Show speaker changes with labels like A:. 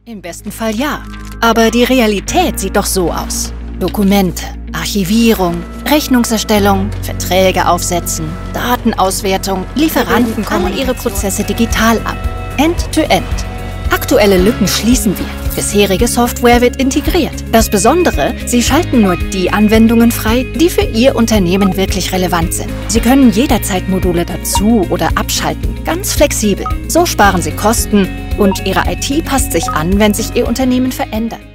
A: Im besten Fall ja. Aber die Realität sieht doch so aus. Dokumente, Archivierung, Rechnungserstellung, Verträge aufsetzen, Datenauswertung, Lieferanten kommen ihre Prozesse digital ab. End-to-end. Aktuelle Lücken schließen wir. Bisherige Software wird integriert. Das Besondere, Sie schalten nur die Anwendungen frei, die für Ihr Unternehmen wirklich relevant sind. Sie können jederzeit Module dazu oder abschalten, ganz flexibel. So sparen Sie Kosten und Ihre IT passt sich an, wenn sich Ihr Unternehmen verändert.